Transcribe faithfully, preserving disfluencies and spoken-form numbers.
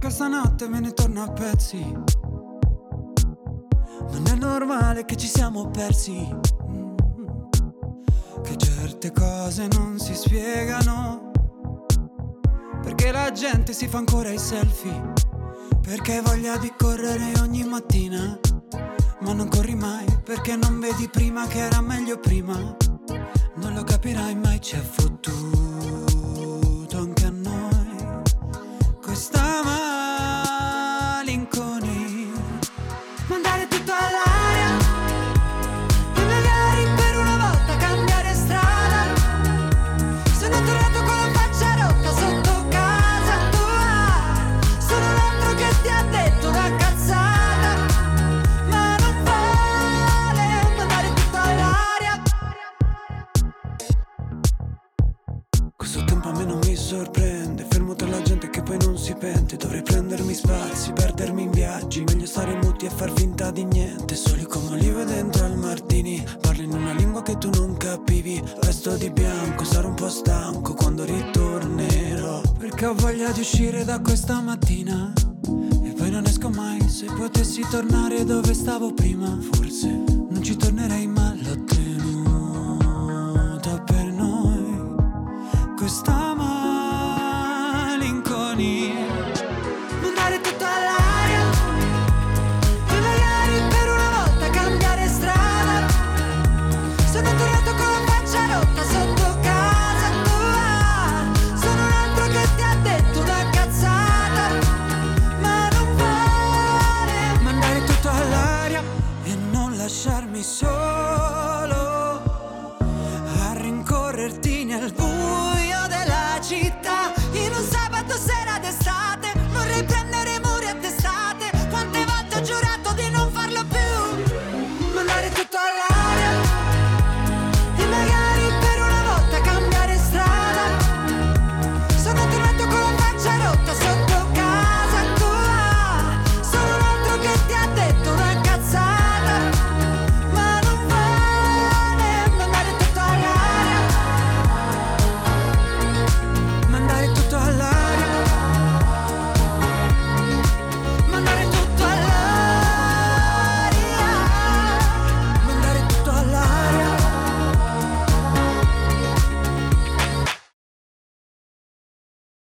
questa notte me ne torno a pezzi. Non è normale che ci siamo persi, che certe cose non si spiegano, perché la gente si fa ancora i selfie, perché hai voglia di correre ogni mattina, ma non corri mai perché non vedi prima che era meglio prima. Non lo capirai mai, ci è fottuto anche a noi questa malinconia. Mandare tutto all'aria e magari per una volta cambiare strada. Sono tornato con la faccia rotta sotto casa tua. Sono l'altro che ti ha detto una cazzata, ma non vale mandare tutto all'aria. Questo tempo a me non mi sorprende, fermo tra la gente che poi non si pente. Dovrei prendermi spazi, perdermi in viaggi, meglio stare muti e far finta di niente. Soli come olive dentro al martini, parli in una lingua che tu non capivi. Vesto di bianco, sarò un po' stanco quando ritornerò, perché ho voglia di uscire da questa mattina e poi non esco mai. Se potessi tornare dove stavo prima, forse non ci tornerei mai.